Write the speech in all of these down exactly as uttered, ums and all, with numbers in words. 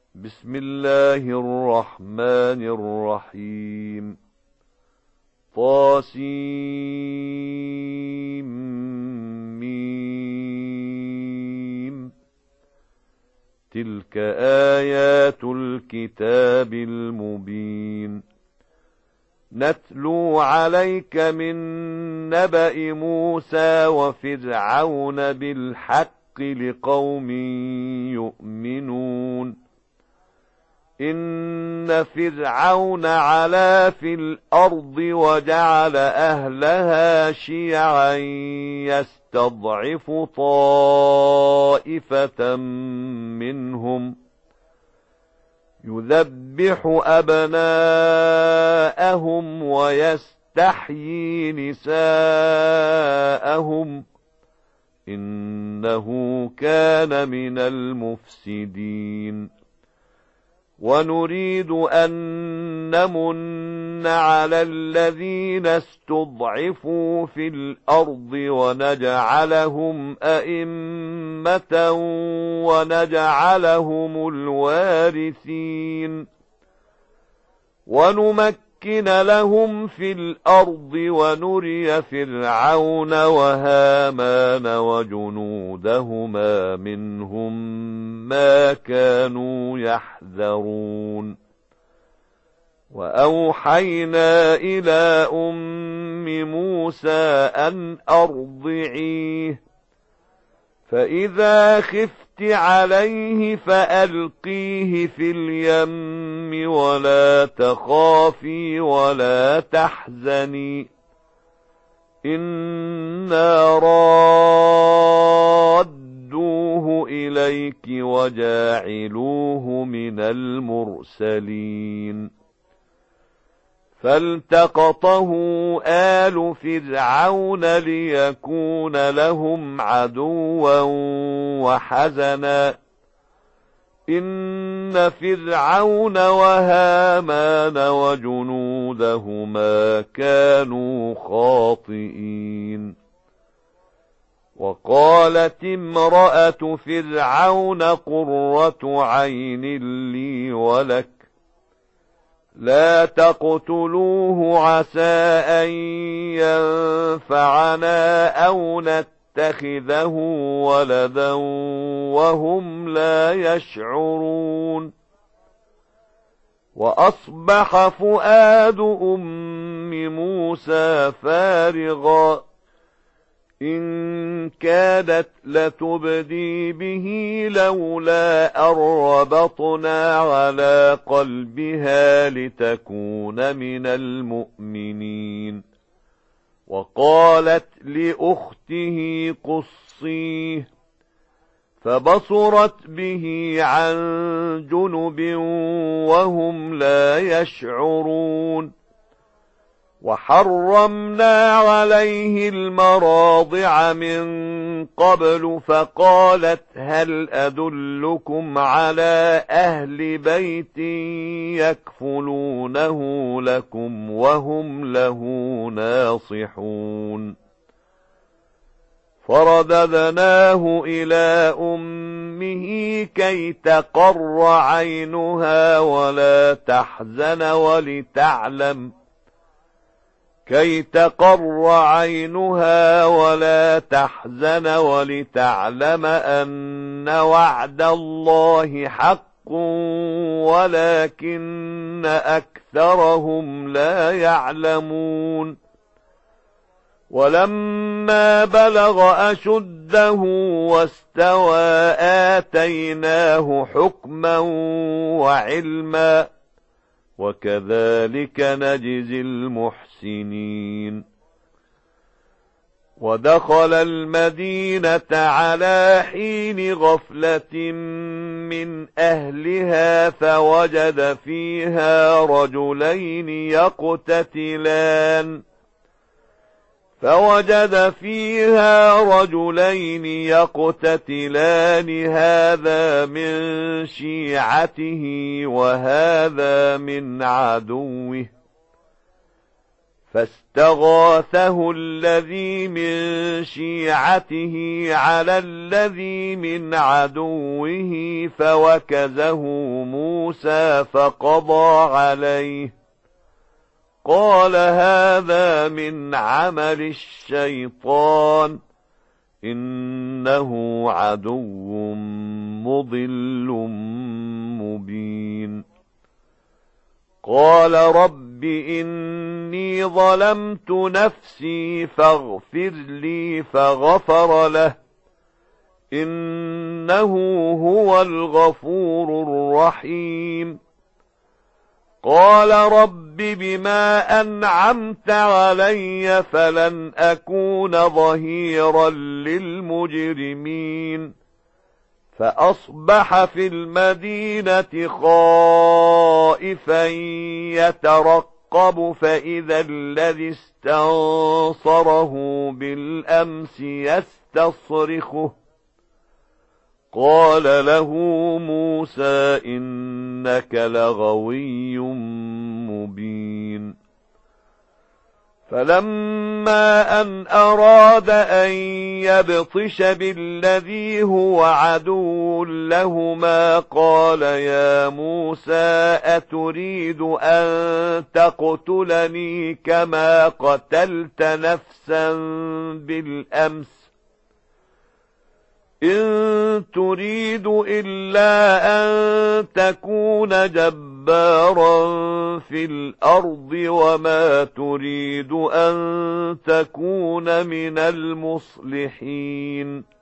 بسم الله الرحمن الرحيم. طاسيم. تلك آيات الكتاب المبين. نتلو عليك من نبأ موسى وفرعون بالحق لقوم يؤمنون. إن فرعون علا في الأرض وجعل أهلها شيعا يستضعف طائفة منهم يذبح أبناءهم ويستحيي نساءهم إنه كان من المفسدين. ونريد أن نمن على الذين استضعفوا في الأرض ونجعلهم أئمة ونجعلهم الوارثين ونمكن لهم في الأرض ونري فرعون وهامان وجنودهما منهم ما كانوا يحذرون. وأوحينا إلى أم موسى أن أرضعيه فإذا خفت عليه فألقيه في اليم ولا تخافي ولا تحزني إنا رادوه إليك وجاعلوه من المرسلين. فالتقطه آل فرعون ليكون لهم عدوا وحزنا إن فرعون وهامان وجنودهما كانوا خاطئين. وقالت امرأة فرعون قرة عين لي ولك لا تقتلوه عسى أن ينفعنا أو نتخذه ولدا وهم لا يشعرون. وأصبح فؤاد أم موسى فارغا إن كادت لتبدي به لولا أن ربطنا على قلبها لتكون من المؤمنين. وقالت لأخته قصيه فبصرت به عن جنب وهم لا يشعرون. وحرمنا عليه المراضع من قبل فقالت هل أدلكم على أهل بيت يكفلونه لكم وهم له ناصحون. فرددناه إلى أمه كي تقر عينها ولا تحزن ولتعلم كي تقر عينها ولا تحزن ولتعلم أن وعد الله حق ولكن أكثرهم لا يعلمون. ولما بلغ أشده واستوى آتيناه حكما وعلما وكذلك نجزي المحسنين. ودخل المدينة على حين غفلة من أهلها فوجد فيها رجلين يقتتلان فوجد فيها رجلين يقتتلان هذا من شيعته وهذا من عدوه فاستغاثه الذي من شيعته على الذي من عدوه فوكزه موسى فقضى عليه قال هذا من عمل الشيطان إنه عدو مضل مبين. قال رب إني ظلمت نفسي فاغفر لي فغفر له إنه هو الغفور الرحيم. قال رب بما أنعمت علي فلن أكون ظهيرا للمجرمين. فأصبح في المدينة خائفا يترقب فإذا الذي استنصره بالأمس يستصرخه قال له موسى إنك لغوي مبين. فلما أن أراد أن يبطش بالذي هو عدو لهما قال يا موسى أتريد أن تقتلني كما قتلت نفسا بالأمس إن تريد إلا أن تكون جبارا في الأرض وما تريد أن تكون من المصلحين.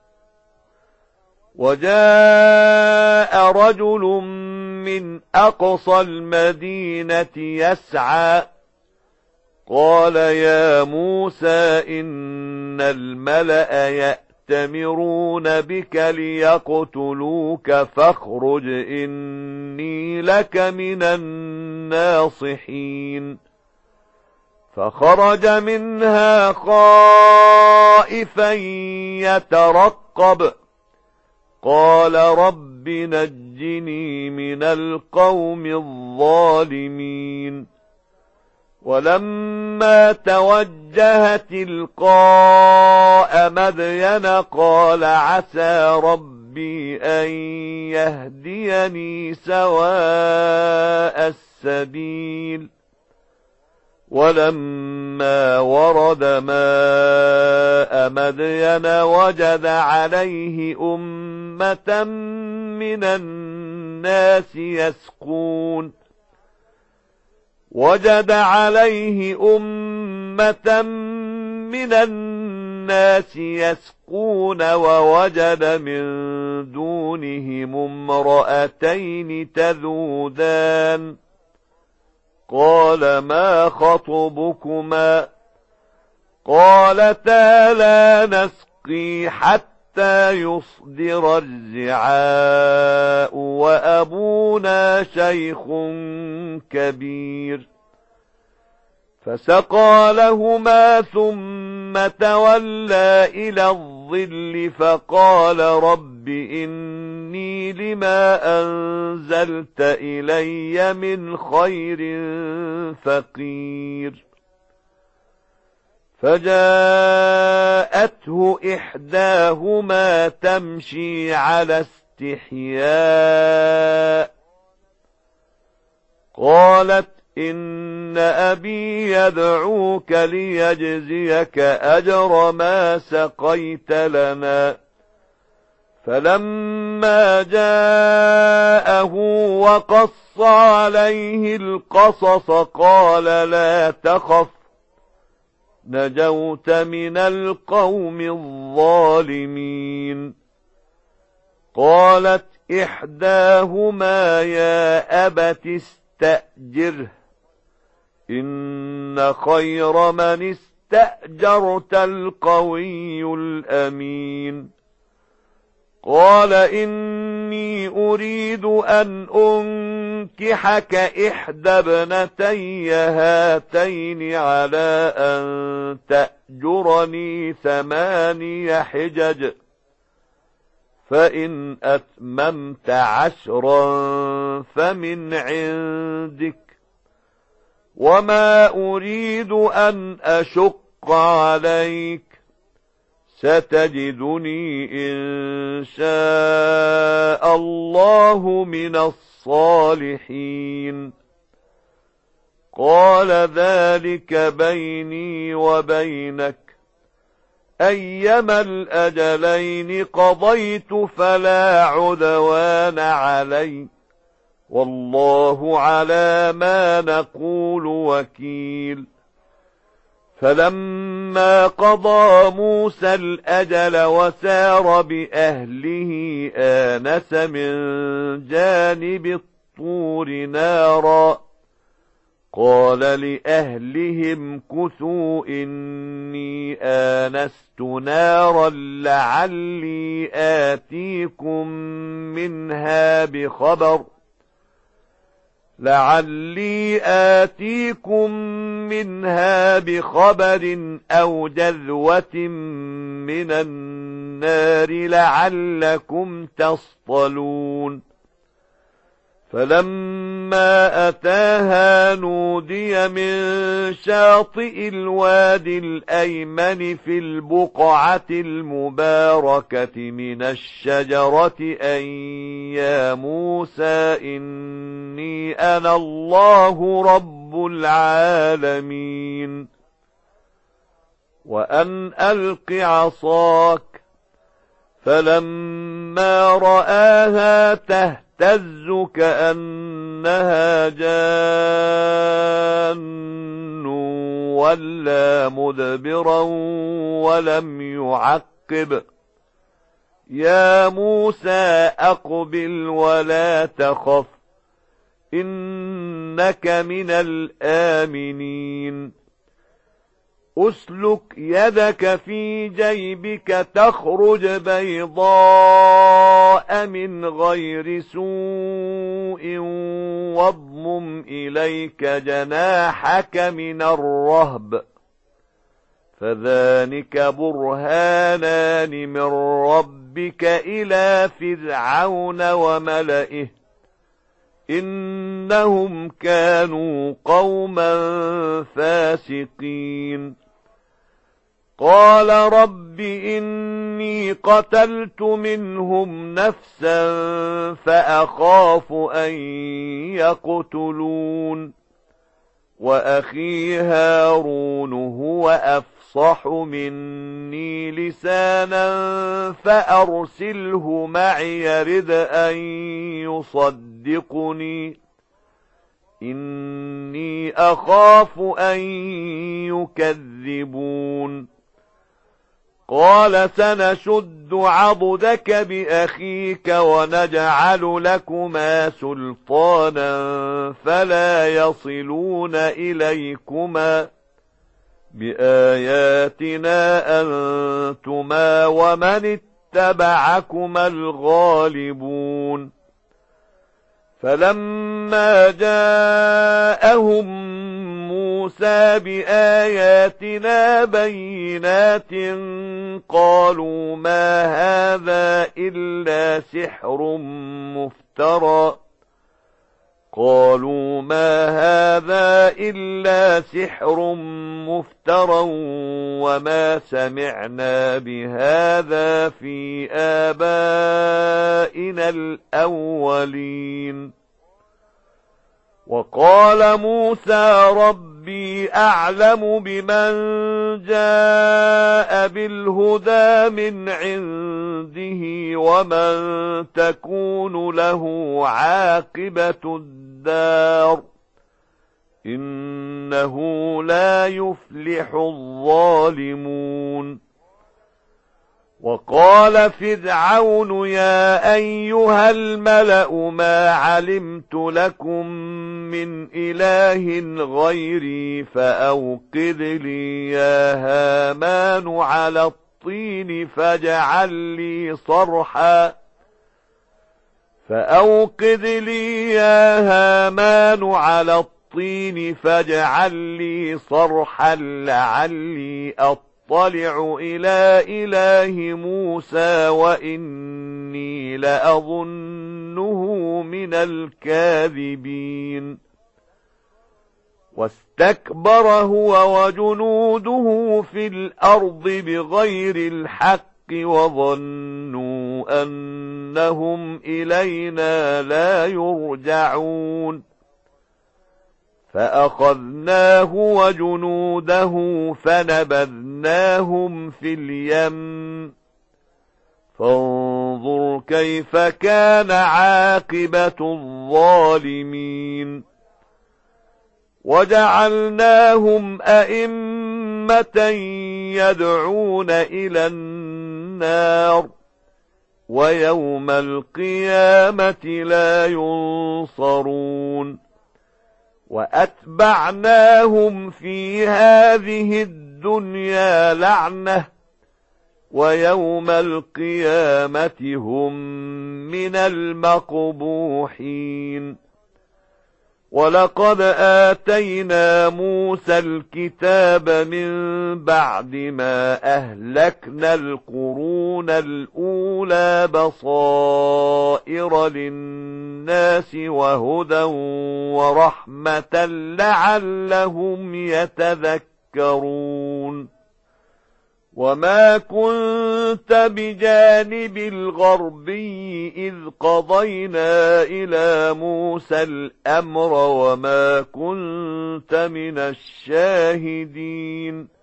وجاء رجل من أقصى المدينة يسعى قال يا موسى إن الملأ يأتون يأتمرون بك ليقتلوك فاخرج إني لك من الناصحين. فخرج منها خائفا يترقب قال رب نجني من القوم الظالمين. ولما توجه تلقاء مدين قال عسى ربي أن يهديني سواء السبيل. ولما ورد ماء مدين وجد عليه أمة من الناس يسقون وجد عليه أمة من الناس يسقون ووجد من دونهم امرأتين تذودان قال ما خطبكما قالتا لا نسقي حتى يصدر الرعاء وأبونا شيخ كبير. فسقى لهما ثم تولى إلى الظل فقال رب إني لما أنزلت إلي من خير فقير. فجاءته إحداهما تمشي على استحياء قالت إن أبي يدعوك ليجزيك أجر ما سقيت لنا. فلما جاءه وقص عليه القصص قال لا تخف نجوت من القوم الظالمين. قالت إحداهما يا أبت استأجره إن خير من استأجرت القوي الأمين. قال إني أريد أن أنكحك إحدى ابنتي هاتين على أن تأجرني ثماني حجج فإن أتممت عشرا فمن عندك وما أريد أن أشق عليك ستجدني إن شاء الله من الصالحين قال ذلك بيني وبينك أيما الأجلين قضيت فلا عدوان علي والله على ما نقول وكيل فلما قضى موسى الأجل وسار بأهله آنس من جانب الطور نارا قال لأهلهم كثوا إني آنست نارا لعلي آتيكم منها بخبر لعلي آتيكم منها بخبر أو جذوة من النار لعلكم تصطلون فلما أتاها نودي من شاطئ الوادي الأيمن في البقعة المباركة من الشجرة أن يا موسى إني أنا الله رب العالمين وأن ألق عصاك فلما رآها تهتز تهتز كأنها جان ولا مدبرا ولم يعقب يا موسى أقبل ولا تخف إنك من الآمنين أسلك يدك في جيبك تخرج بيضاء من غير سوء واضمم إليك جناحك من الرهب فذلك برهانان من ربك إلى فرعون وملئه إنهم كانوا قوما فاسقين قال رب إني قتلت منهم نفسا فأخاف أن يقتلون وأخي هارون هو أفصح مني لسانا فأرسله معي يرد أن يصدقني إني أخاف أن يكذبون قال سنشد عضدك بأخيك ونجعل لكما سلطانا فلا يصلون إليكما بآياتنا أنتما ومن اتبعكما الغالبون فلما جاءهم موسى بآياتنا بينات قالوا ما هذا إلا سحر مفترى قالوا ما هذا إلا سحر مفترى وما سمعنا بهذا في آبائنا الأولين وقال موسى ربي أعلم بمن جاء بالهدى من عنده ومن تكون له عاقبة الدار إنه لا يفلح الظالمون وقال فرعون يا أيها الملأ ما علمت لكم من إله غيري فأوقد لي يا هامان على الطين فاجعل لي صرحا فأوقد لي يا هامان على الطين فاجعل لي صرحا لعلي أطلع اطلع إلى إله موسى وإني لأظنه من الكاذبين واستكبر هو وجنوده في الأرض بغير الحق وظنوا أنهم إلينا لا يرجعون فأخذناه وجنوده فنبذناهم في اليم فانظر كيف كان عاقبة الظالمين وجعلناهم أئمة يدعون إلى النار ويوم القيامة لا ينصرون وأتبعناهم في هذه الدنيا لعنة ويوم القيامة هم من المقبوحين ولقد آتينا موسى الكتاب من بعد ما أهلكنا القرون الأولى بصائر للناس وهدى ورحمة لعلهم يتذكرون وما كنت بجانب الغربي إذ قضينا إلى موسى الأمر وما كنت من الشاهدين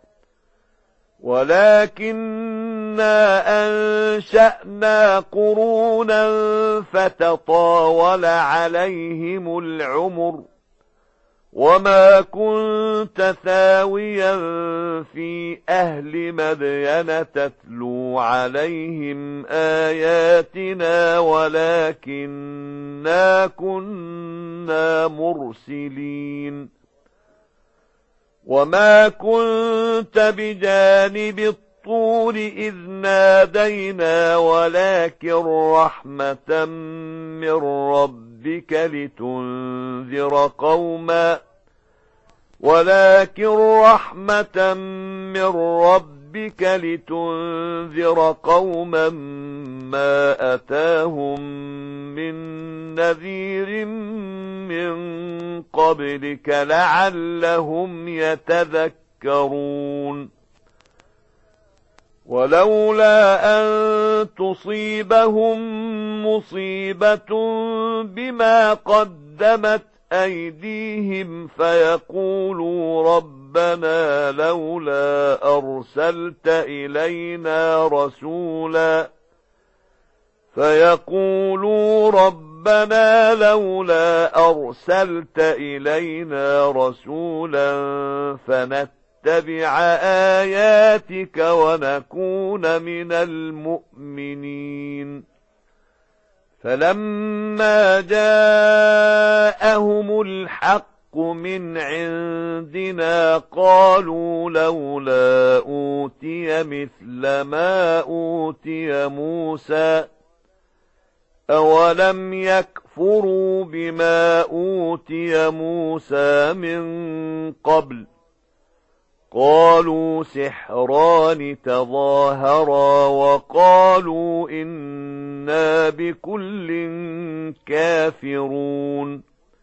ولكننا أنشأنا قرونا فتطاول عليهم العمر وما كنت ثاويا في أهل مدين تتلو عليهم آياتنا ولكننا كنا مرسلين وما كنت بجانب الطور إذ نادينا ولكن رحمة من ربك لتنذر قوما ولكن رحمة من ربك لتنذر قوما ما أتاهم من نذير من قبلك لعلهم يتذكرون ولولا أن تصيبهم مصيبة بما قدمت أيديهم فيقولوا ربنا لولا أرسلت إلينا رسولا فيقولوا ربنا لولا أرسلت إلينا رسولا فنتبع آياتك ونكون من المؤمنين فلما جاءهم الحق من عندنا قالوا لولا أوتي مثل ما أوتي موسى أولم يكفروا بما أوتي موسى من قبل قالوا سحران تظاهرا وقالوا إنا بكل كافرون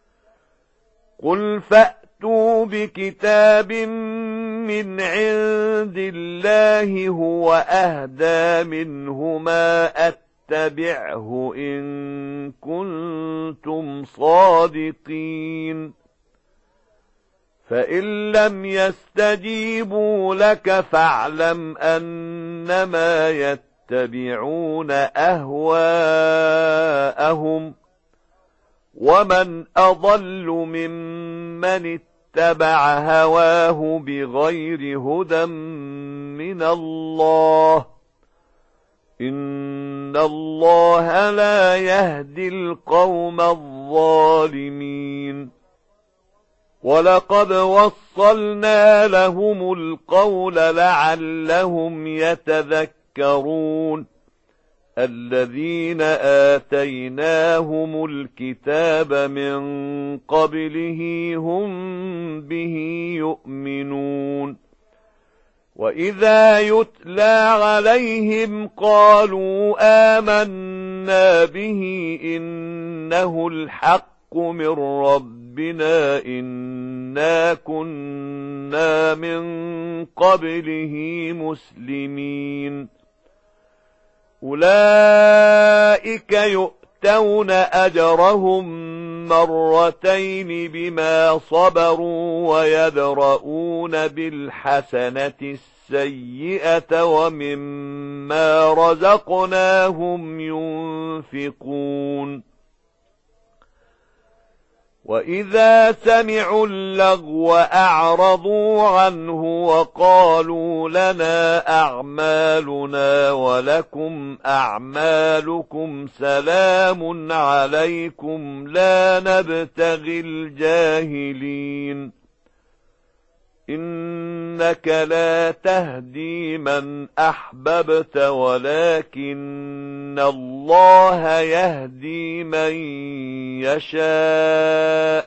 قل فأتوا بكتاب من عند الله هو أهدى منهما أتبعه إن كنتم صادقين فإن لم يستجيبوا لك فاعلم أنما يتبعون أهواءهم ومن أضل ممن اتبع هواه بغير هدى من الله إن الله لا يهدي القوم الظالمين ولقد وصلنا لهم القول لعلهم يتذكرون الذين آتيناهم الكتاب من قبله هم به يؤمنون وإذا يتلى عليهم قالوا آمنا به إنه الحق من ربنا ربنا إنا كنا من قبله مسلمين أولئك يؤتون أجرهم مرتين بما صبروا ويدرؤون بالحسنة السيئة ومما رزقناهم ينفقون وإذا سمعوا اللغو أعرضوا عنه وقالوا لنا أعمالنا ولكم أعمالكم سلام عليكم لا نبتغي الجاهلين إنك لا تهدي من أحببت ولكن الله يهدي من يشاء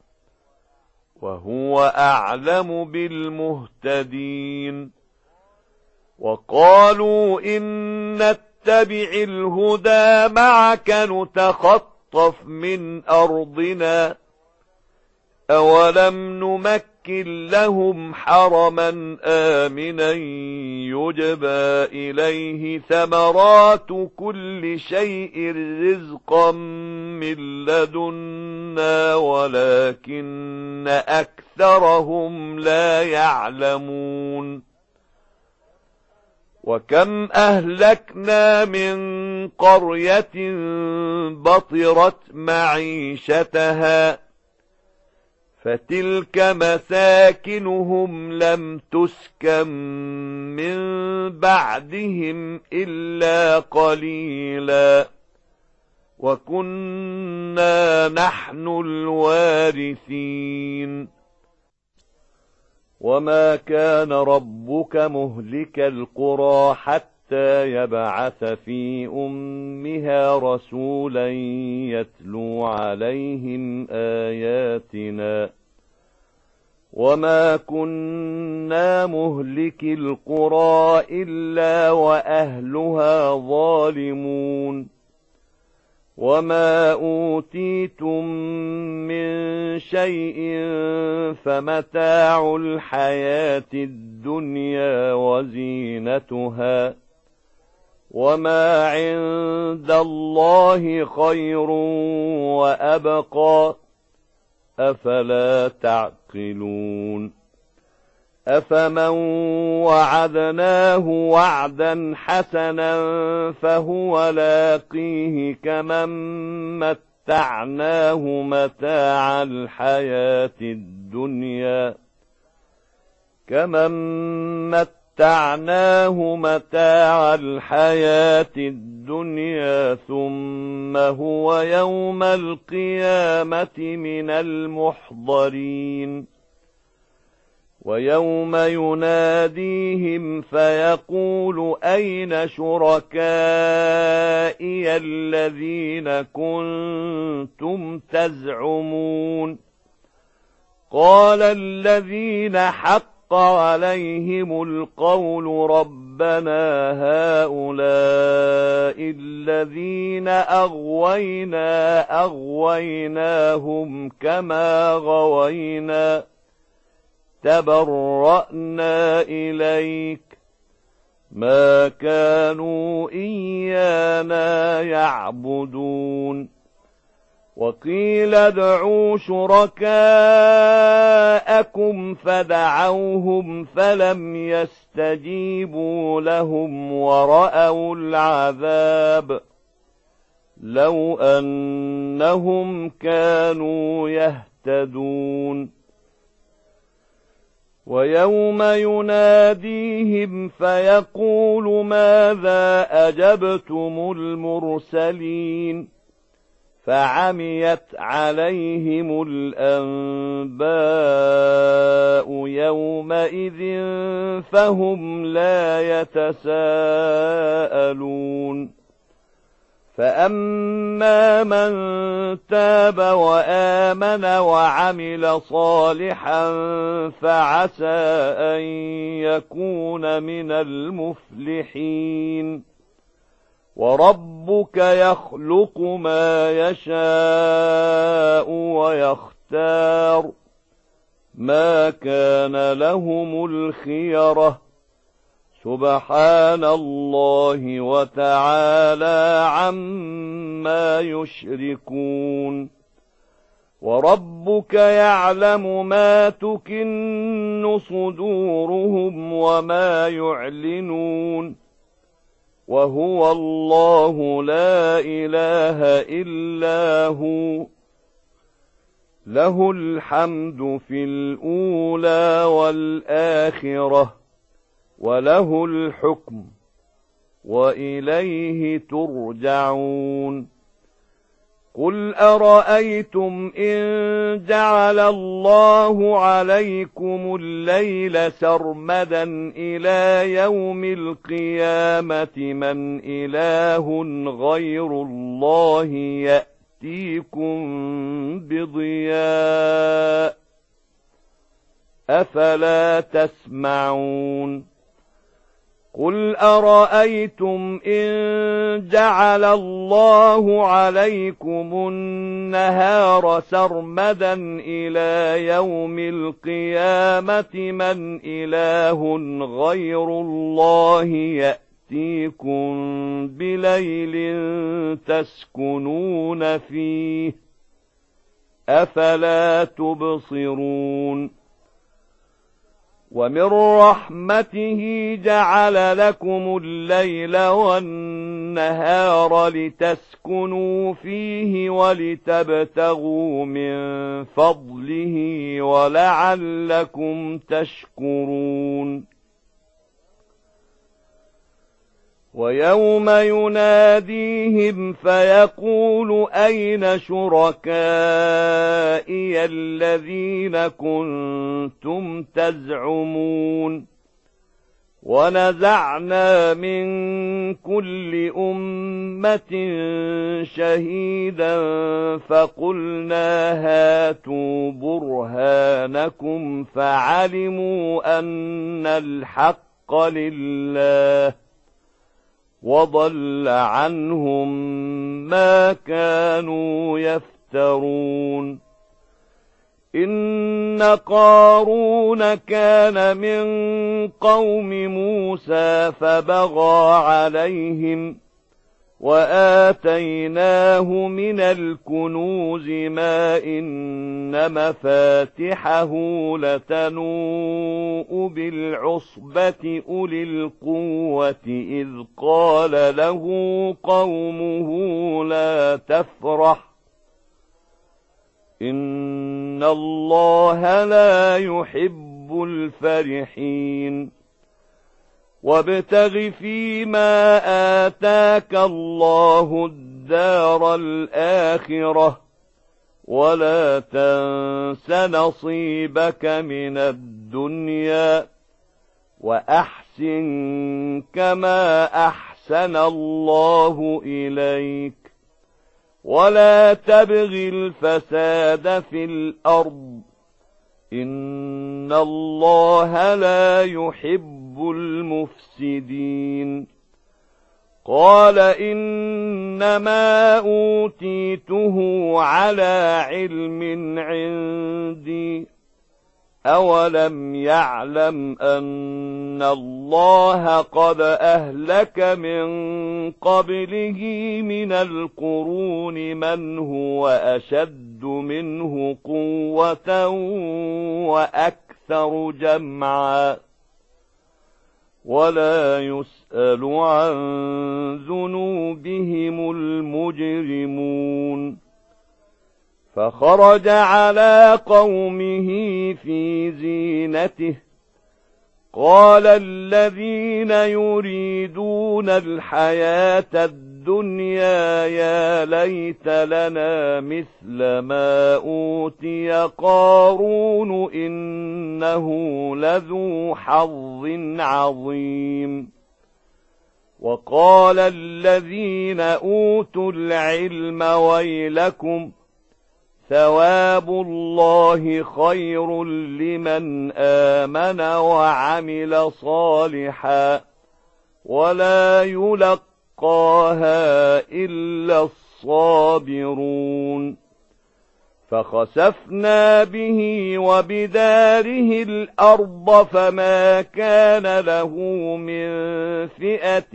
وهو أعلم بالمهتدين وقالوا إن نتبع الهدى معك نتخطف من أرضنا أولم نمكن لهم حرما آمنا يجبى إليه ثمرات كل شيء رزقا من لدنا ولكن أكثرهم لا يعلمون وكم أهلكنا من قرية بطرت معيشتها فتلك مساكنهم لم تسكن من بعدهم إلا قليلا وكنا نحن الوارثين وما كان ربك مهلك القرى حتى يبعث في أمها رسولا يتلو عليهم آياتنا وما كنا مهلك القرى إلا وأهلها ظالمون وما أوتيتم من شيء فمتاع الحياة الدنيا وزينتها وما عند الله خير وأبقى أفلا تعقلون أفمن وعدناه وعدا حسنا فهو لاقيه كمن متعناه متاع الحياة الدنيا كمن متعناه متاع الحياة الدنيا ثم هو يوم القيامة من المحضرين ويوم يناديهم فيقول أين شركائي الذين كنتم تزعمون قال الذين حق عليهم القول ربنا هؤلاء الذين أغوينا أغويناهم كما غوينا تبرأنا إليك ما كانوا إيانا يعبدون وقيل ادعوا شركاءكم فدعوهم فلم يستجيبوا لهم ورأوا العذاب لو أنهم كانوا يهتدون ويوم يناديهم فيقول ماذا أجبتم المرسلين فعميت عليهم الأنباء يومئذ فهم لا يتساءلون فأما من تاب وآمن وعمل صالحا فعسى أن يكون من المفلحين وربك يخلق ما يشاء ويختار الْمُخْتَارِ مَا كَانَ لَهُمُ الْخِيَرَةُ سُبْحَانَ اللَّهِ وَتَعَالَى عَمَّا يُشْرِكُونَ وَرَبُّكَ يَعْلَمُ مَا تُكِنُّ صُدُورُهُمْ وَمَا يُعْلِنُونَ وَهُوَ اللَّهُ لَا إِلَٰهَ إِلَّا هُوَ لَهُ الْحَمْدُ فِي الْأُولَى وَالْآخِرَةِ وَلَهُ الْحُكْمُ وَإِلَيْهِ تُرْجَعُونَ قُلْ أَرَأَيْتُمْ إِن جَعَلَ اللَّهُ عَلَيْكُمُ اللَّيْلَ سَرْمَدًا إِلَى يَوْمِ الْقِيَامَةِ مَنْ إِلَٰهٌ غَيْرُ اللَّهِ يَأْتِيكُم بِضِيَاءٍ أَفَلَا تَسْمَعُونَ قُلْ أَرَأَيْتُمْ إِن جَعَلَ اللَّهُ عَلَيْكُمُ النَّهَارَ سَرْمَدًا إِلَى يَوْمِ الْقِيَامَةِ مَنْ إِلَٰهٌ غَيْرُ اللَّهِ يَأْتِيكُم بِلَيْلٍ تَسْكُنُونَ فِيهِ أَفَلَا تُبْصِرُونَ وَمِن رَّحْمَتِهِ جَعَلَ لَكُمُ اللَّيْلَ وَالنَّهَارَ لِتَسْكُنُوا فِيهِ وَلِتَبْتَغُوا مِن فَضْلِهِ وَلَعَلَّكُمْ تَشْكُرُونَ وَيَوْمَ يُنَادِيهِمْ فَيَقُولُ أَيْنَ شُرَكَائِيَ الَّذِينَ كُنتُمْ تَزْعُمُونَ وَنَزَعْنَا مِن كُلِّ أُمَّةٍ شَهِيدًا فَقُلْنَا هَاتُوا بُرْهَانَكُمْ فَعَلِمُوا أَنَّ الْحَقَّ لِلَّهِ وَضَلَّ عَنْهُم مَّا كَانُوا يَفْتَرُونَ إِنَّ قَارُونَ كَانَ مِن قَوْمِ مُوسَىٰ فَبَغَىٰ عَلَيْهِمْ وَآتَيْنَاهُ مِنَ الْكُنُوزِ مَا إِنَّ مَفَاتِحَهُ لَتَنُوءُ بِالْعُصْبَةِ أُولِي الْقُوَّةِ إِذْ قَالَ لَهُ قَوْمُهُ لَا تَفْرَحْ إِنَّ اللَّهَ لَا يُحِبُّ الْفَرِحِينَ وَابْتَغِ فِيمَا آتَاكَ اللَّهُ الدَّارَ الْآخِرَةَ وَلَا تَنسَ نَصِيبَكَ مِنَ الدُّنْيَا وَأَحْسِن كَمَا أَحْسَنَ اللَّهُ إِلَيْكَ وَلَا تَبْغِ الْفَسَادَ فِي الْأَرْضِ إِنَّ اللَّهَ لَا يُحِبُّ المفسدين قال إنما أوتيته على علم عندي أولم يعلم أن الله قد أهلك من قبله من القرون من هو أشد منه قوة وأكثر جمعا ولا يسأل عن ذنوبهم المجرمون فخرج على قومه في زينته قال الذين يريدون الحياة الدنيا يا ليت لنا مثل ما أوتي قارون إنه لذو حظ عظيم وقال الذين أوتوا العلم ويلكم ثواب الله خير لمن آمن وعمل صالحا ولا يلقاها إلا الصابرون فخسفنا به وبداره الأرض فما كان له من فئة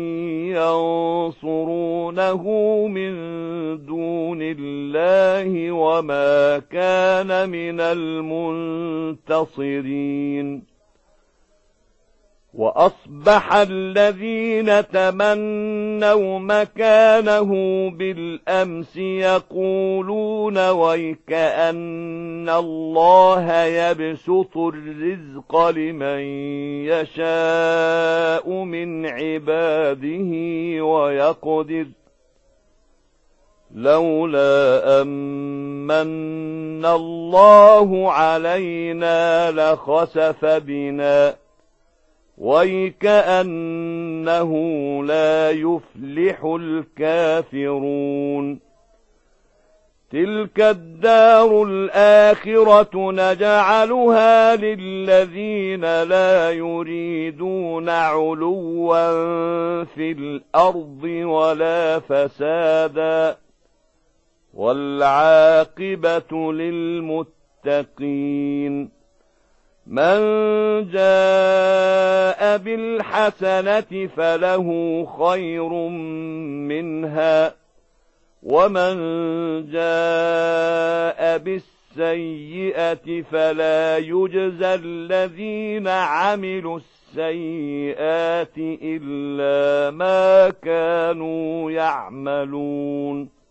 ينصرونه من دون الله وما كان من المنتصرين. وأصبح الذين تمنوا مكانه بالأمس يقولون ويكأن الله يبسط الرزق لمن يشاء من عباده ويقدر لولا أمن الله علينا لخسف بنا ويكأنه لا يفلح الكافرون. تلك الدار الآخرة نجعلها للذين لا يريدون علوا في الأرض ولا فسادا والعاقبة للمتقين. من جاء بالحسنة فله خير منها ومن جاء بالسيئة فلا يجزى الذين عملوا السيئات إلا ما كانوا يعملون.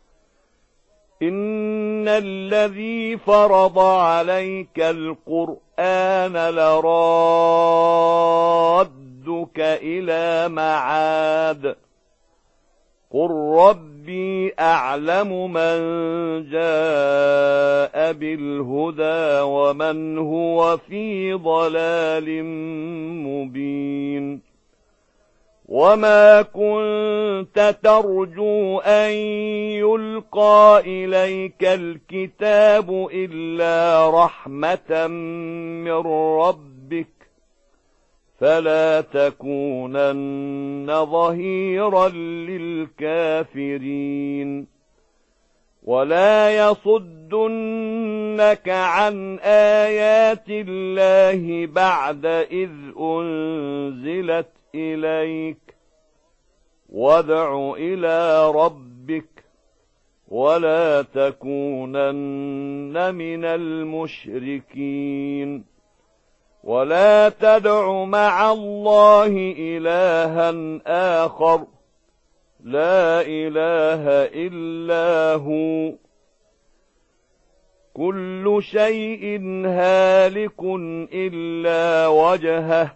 إن الذي فرض عليك القرآن لرادك إلى معاد قل ربي أعلم من جاء بالهدى ومن هو في ضلال مبين. وما كنت ترجو أن يلقى إليك الكتاب إلا رحمة من ربك فلا تكونن ظهيرا للكافرين. ولا يصدنك عن آيات الله بعد إذ أنزلت إليك وادع إلى ربك ولا تكونن من المشركين. ولا تدع مع الله إلها آخر لا إله إلا هو كل شيء هالك إلا وجهه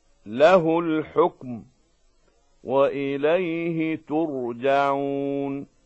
له الحكم وإليه ترجعون.